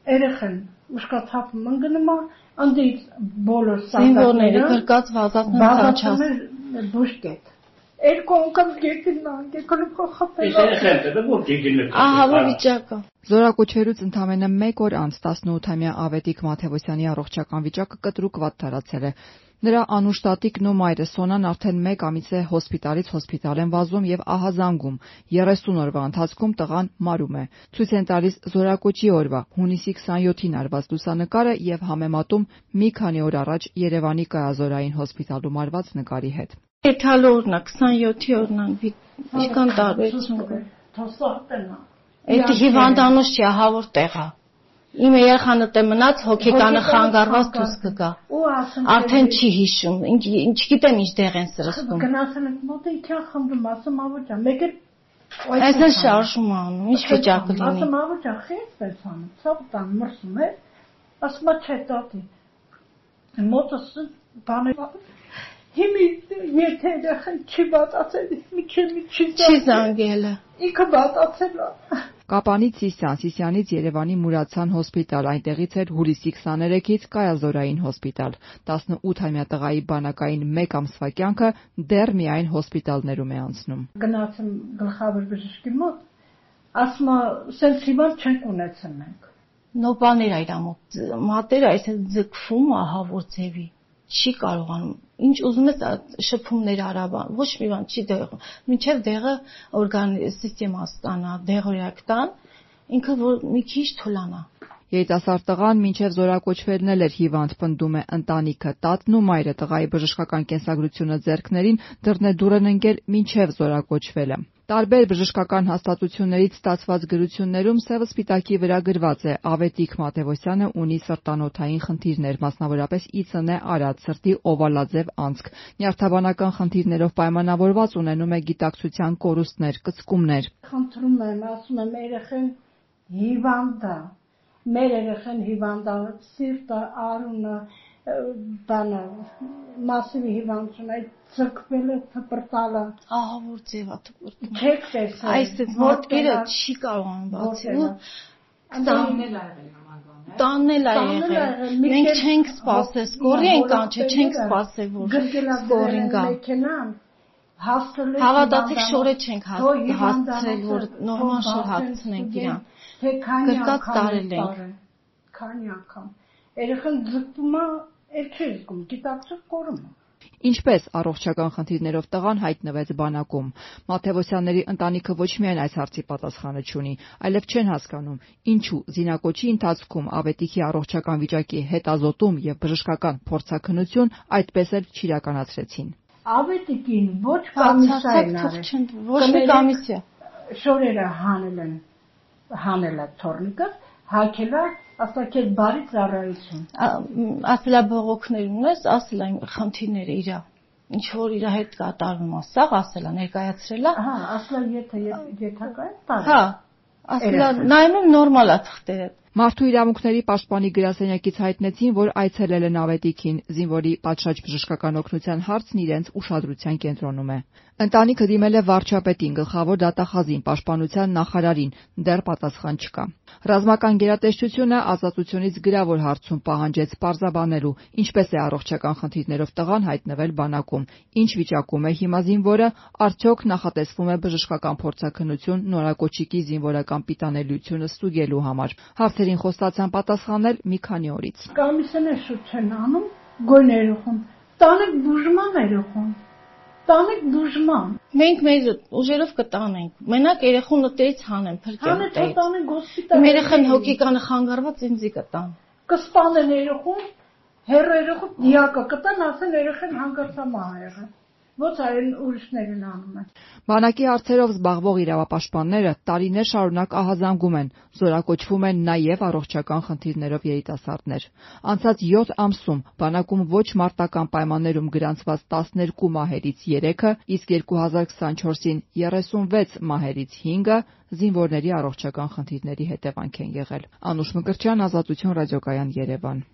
երեխան ուշքաթափում ընկնում է, անդից բոլոր զինվորների գրկած վազածն բուժկետ։ Երկու անգամ եկնան, եկնու փոխապել։ Ահա վիճակը։ Զորակոչվելուց ընդամենը 1 օր անց 18-ամյա Ավետիք Մաթևոսյանի առողջական վիճակը կտրուկ վատ տարածել է։ Նրա անուշ տատիկն ու մայրը Սոնան արդեն 1 ամիս է հոսպիտալից հոսպիտալ են վազում եւ ահազանգում։ 30 օրվա ընթացքում տղան մարում է։ Ցույց են տալիս Զորակոչի օրվա հունիսի 27-ին արված լուսանկարը եւ համեմատում մի քանի օր առաջ Երևանի կայազորային հոսպիտալում արված նկարի հետ։ Եթալ օրնա 27-ի օրնան վիկան տարբերություն կա։ Թոսոտենա։ Այդ հիվանդանոց չի ահավոր տեղա։ Իմ երեխանը տե մնաց հոգեկանը խանգարված դուրս կգա։ Արդեն չի հիշում, չգիտեմ ինչ դեղ են սրսկում։ Գնացել եք մոտ իքան խմբում, ասում ավոճա, մեկ էլ այսօր շարժում անում, ինչ վիճակը լինի։ Ասում ավոճա, խես անում, ցավ տան մրսում է, ասում չէ տատի։ Մոտս բանը Հիմի եթե երեխան չի բացացել, մի չի զանգել։ Ինքը բացացել է։ Կապանից Սիսյանից Երևանի Մուրացյան հոսպիտալ, այնտեղից էր հուլիսի 23-ից կայազորային հոսպիտալ։ 18-ամյա տղայի բանակային 1 ամսվա կյանքը դեռ միայն հոսպիտալներում է անցնում։ Գնացım գլխավոր բժշկի մոտ, ասում է, սենց հիվանդ չենք ունեցել մենք։ Նոպաներ այր ամոթ, մատերը այսպես ձգվում ահա որ ձևի։ Չի կարողանում, ինչ ուզում ես շփումներ արաբան, ոչ մի բան չի դեղում, մինչև դեղը սիստեմա ստանա, դեղորյակ տան, ինքը որ մի քիչ թուլանա։ Երիտասարդ տղան մինչև զորակոչվելն էր հիվանդ, պնդում է ընտանիքը, տատն ու մայրը տղայի բժշկական կենսագրությունը ձեռքներին դռնեդուռ են ընկել մինչև զորակոչվելը։ Տարբեր բժշկական հաստատություններից ստացված գրություններում սևը սպիտակի վրա գրված է Ավետիք Մաթևոսյանը ունի սրտանոթային խնդիրներ, մասնավորապես ԻՑՆ արած, սրտի օվալաձև անցք, նյարդաբանական խնդիրներով պայմանավորված ունենում է գիտակցության կորուստներ, կծկումներ։ Խնդրում եմ, ասում եմ, երեխան հիվանդ է, մեր երեխան հիվանդ է, սիրտը, արունը, բանը, մասիվ հիվանդություն է, ծրկվել է, թպրտալը։ Ահա որ ձևա թպրտում։ Չեք տեսել։ Այսպես ոտքերը չի կարողանում բացել։ Տաննել ա եղել։ Մենք չենք սպասել, սկորի ենք անչել, չենք սպասել, որ սկորին գա։ Հավատացեք շորե չենք հասցրել, որ նորմալ շոր հասցնենք իրան։ Գրկած տարել ենք։ Քանի անգամ։ Երեխան ձգտում է, չի զգում, գիտակցը կորում է։ Ինչպես առողջական խնդիրներով տղան հայտնվեց բանակում։ Մաթևոսյանների ընտանիքը ոչ միայն այս հարցի պատասխանը չունի, այլև չեն հասկանում, ինչու զինակոչի ընթացքում Ավետիքի առողջական վիճակի հետազոտում եւ բժշկական փորձաքննություն այդպես էլ չիրականացրեցին։ Ավետիկին ոչ կոմիսիան ոչ մի կոմիսիա շորերը հանել է թորնիկը, հագել է Աստակետ բարի ծառայություն։ Ասելա բողոքներ ունես, ասելա խնդիրները իրա։ Ինչ որ իրա հետ կատարվում է, սա ասելա ներկայացրելա։ Ահա, ասելա եթակա է տալի։ Հա, ասելա նայում նորմալ է թղթերը։ Մարդու իրավունքների պաշտպանի գրասենյակից հայտնեցին, որ այցելել են Ավետիքին, զինվորի պատշաճ բժշկական օգնության հարցն իրենց ուշադրության կենտրոնում է։ Ընտանիքը դիմել է վարչապետին, գլխավոր դատախազին, պաշտպանության նախարարին, դեռ պատասխան չկա։ Ռազմական գերատեսչությունը ազատությունից գրավոր հարցում պահանջեց պարզաբանելու, ինչպես է առողջական խնդիրներով տղան հայտնվել բանակում, ինչ վիճակում է հիմա զինվորը, արդյոք նախատեսվում է բժշկական փորձաքննություն նորակոչիկի զինվորական պիտանելիությունը ստուգելու համար։ Հարցերին խոստացան պատասխանել մի քանի օրից։ Կոմիսիաները շուտ չեն անում, գոյն երեխուն, տանեք բուժման երեխուն, տանեք բուժման։ Մենք մեր ուժերով կտանենք, մենակ երեխունը տերից հանեն, փրկեն տերից։ Տանենք հոսպիտալ։ Իմ երեխան հոգեկանը խանգարված ինձի կտան։ Կսպանեն երեխուն, հեռու երեխու դիակը կտան, ասեն երեխան հանգարցամահ ա եղել։ Ոչ այլ ուրիշներին անում են։ Բանակի հարցերով զբաղվող իրավապաշտպանները տարիներ շարունակ ահազանգում են, զորակոչվում են նաև առողջական խնդիրներով երիտասարդներ։ Անցած 7 ամսում բանակում ոչ մարտական պայմաններում գրանցված 12 մահերից 3-ը, իսկ 2024-ին 36 մահերից 5-ը զինվորների առողջական խնդիրների հետևանք են եղել։ Անուշ Մկրտչյան, Ազատություն ռադիոկայան, Երևան։